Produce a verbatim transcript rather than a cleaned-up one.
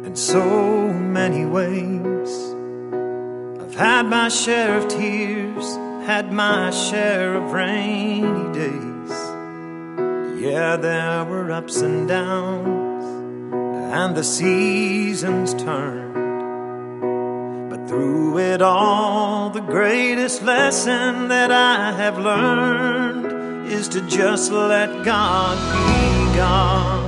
in so many ways. I've had my share of tears, had my share of rainy days. Yeah, there were ups and downs, and the seasons turned. But through it all, the greatest lesson that I have learned is to just let God be God.